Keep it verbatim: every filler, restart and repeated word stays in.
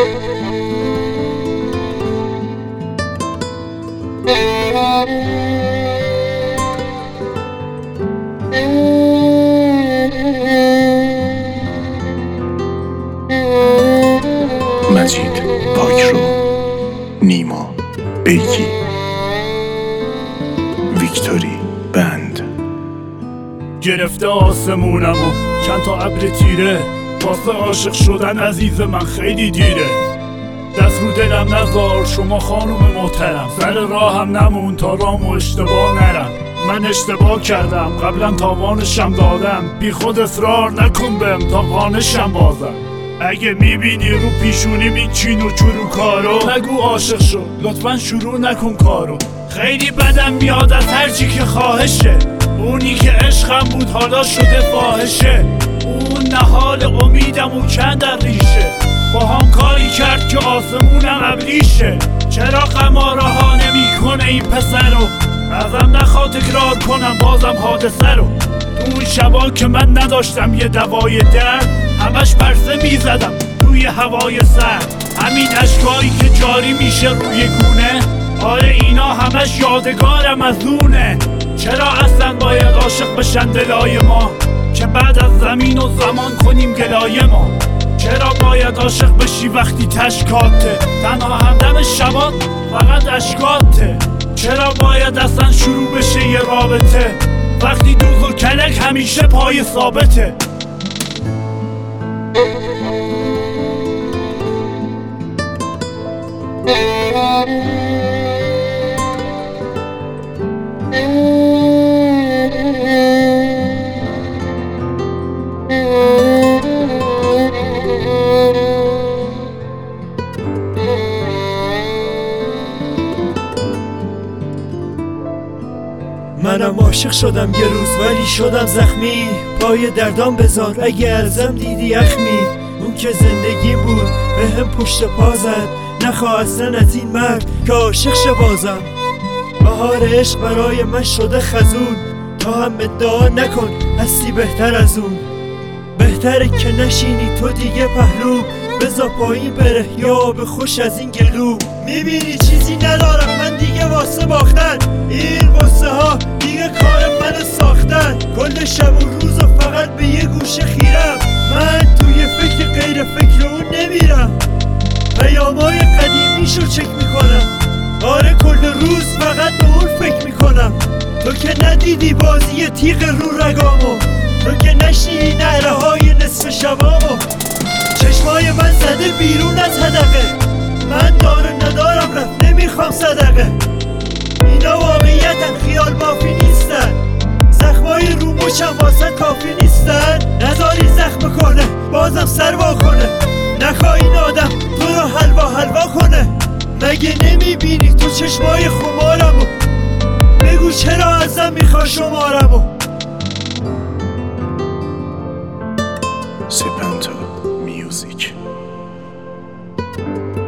مجید پاکرو، نیما بیکی، ویکتوری بند. گرفته آسمونم و چند تا ابر تیره، واسه عاشق شدن عزیز من خیلی دیره. دست رو دلم نذار شما خانوم محترم، سر راهم نمون تا رامو اشتباه نرم. من اشتباه کردم قبلا تاوانشم دادم، بی خود اصرار نکن بهم تا قانشم بازم. اگه میبینی رو پیشونیم این چین و چورو کارو، نگو عاشق شو لطفا شروع نکن کارو. خیلی بدم میاد از هرچی که خواهشه، اونی که عشقم بود حالا شده فاحشه. اون نهال امیدم و کندن ریشه، با هم کاری کرد که آسمونم ابلیشه. چرا قماره ها نمی کنه این پسرو، ازم نخواد تکرار کنم بازم حادثه رو. تو اون شبا که من نداشتم یه دوای درد، همش پرسه میزدم روی هوای سرد. همین اشکایی که جاری میشه روی گونه، آره اینا همش یادگارم از اونه. چرا اصلا باید عاشق بشن دلای ما، که بعد از زمین و زمان کنیم گلای ما؟ چرا باید عاشق بشی وقتی تشکاته، تنها همدم شبات فقط اشکاته؟ چرا باید اصلا شروع بشه یه رابطه، وقتی دوز و کلک همیشه پای ثابته؟ منم عاشق شدم یه روز ولی شدم زخمی، پای دردام بذار اگه ازم دیدی یخمی. اون که زندگی بود به هم پشت پا زد، نخواه اصلا از این مرد که عاشق شه بازم. بهار عشق برای من شده خزون، تا هم ادعا نکن هستی بهتر از اون. بهتره که نشینی تو دیگه پهلو، بذار پایین بره یا آب خوش از این گلو. میبینی چیزی ندارم من دیگه واسه باختن، این واسه ها دیگه کار منو ساختن. کل شب و روز و فقط به یه گوشه خیرم، من توی فکر غیر فکر اون نمیرم. پیامای قدیمیشو چک میکنم، آره کل روز فقط به اون فکر میکنم. تو که ندیدی بازی تیغ رو رگامو، تو که نشنیدی نعره های نصف شبامو. چشمای من زده بیرون از حدقه، من داره ندارم رفت نمیخوام صدقه. اینا واقعیتن خیال مافی نیستن، زخمای رو مچم واسه کافی نیستن. نذاری زخم کنه بازم سر وا کنه، نخواه این آدم تو رو حلوا حلوا کنه. مگه نمیبینی تو چشمای خمارمو، بگو چرا ازم میخواه شمارمو. سپنتا میوزیک.